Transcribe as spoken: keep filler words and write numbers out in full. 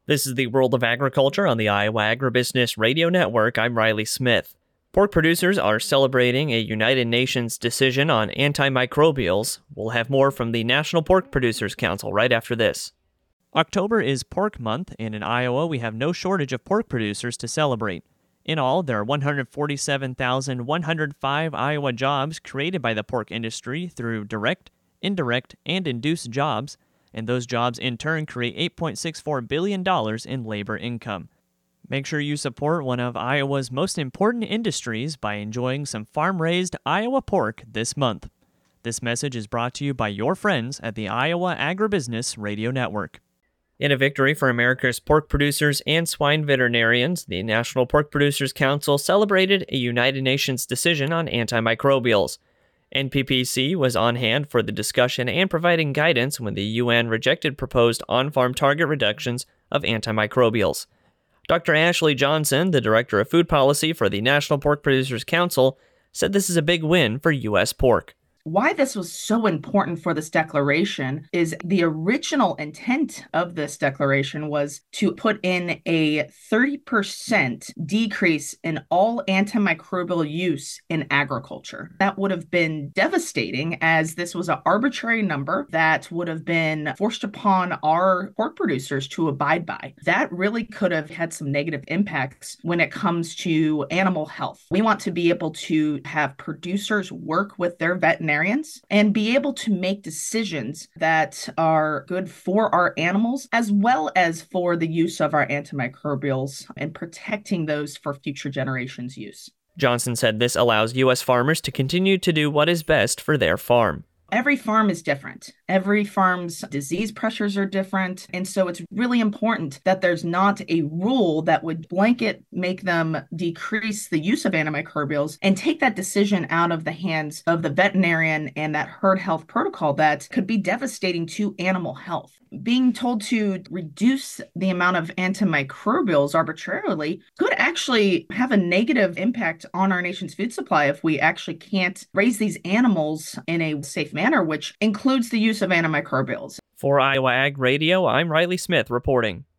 This is the World of Agriculture on the Iowa Agribusiness Radio Network. I'm Riley Smith. Pork producers are celebrating a United Nations decision on antimicrobials. We'll have more from the National Pork Producers Council right after this. October is Pork Month, and in Iowa we have no shortage of pork producers to celebrate. In all, there are one hundred forty-seven thousand one hundred five Iowa jobs created by the pork industry through direct, indirect, and induced jobs, and those jobs in turn create eight point six four billion dollars in labor income. Make sure you support one of Iowa's most important industries by enjoying some farm-raised Iowa pork this month. This message is brought to you by your friends at the Iowa Agribusiness Radio Network. In a victory for America's pork producers and swine veterinarians, the National Pork Producers Council celebrated a United Nations decision on antimicrobials. N P P C was on hand for the discussion and providing guidance when the U N rejected proposed on-farm target reductions of antimicrobials. Doctor Ashley Johnson, the Director of Food Policy for the National Pork Producers Council, said this is a big win for U S pork. Why this was so important for this declaration is the original intent of this declaration was to put in a thirty percent decrease in all antimicrobial use in agriculture. That would have been devastating, as this was an arbitrary number that would have been forced upon our pork producers to abide by. That really could have had some negative impacts when it comes to animal health. We want to be able to have producers work with their veterinarians and be able to make decisions that are good for our animals as well as for the use of our antimicrobials and protecting those for future generations' use. Johnson said this allows U S farmers to continue to do what is best for their farm. Every farm is different. Every farm's disease pressures are different. And so it's really important that there's not a rule that would blanket make them decrease the use of antimicrobials and take that decision out of the hands of the veterinarian and that herd health protocol that could be devastating to animal health. Being told to reduce the amount of antimicrobials arbitrarily could actually have a negative impact on our nation's food supply if we actually can't raise these animals in a safe manner, which includes the use of antimicrobials. For Iowa Ag Radio, I'm Riley Smith reporting.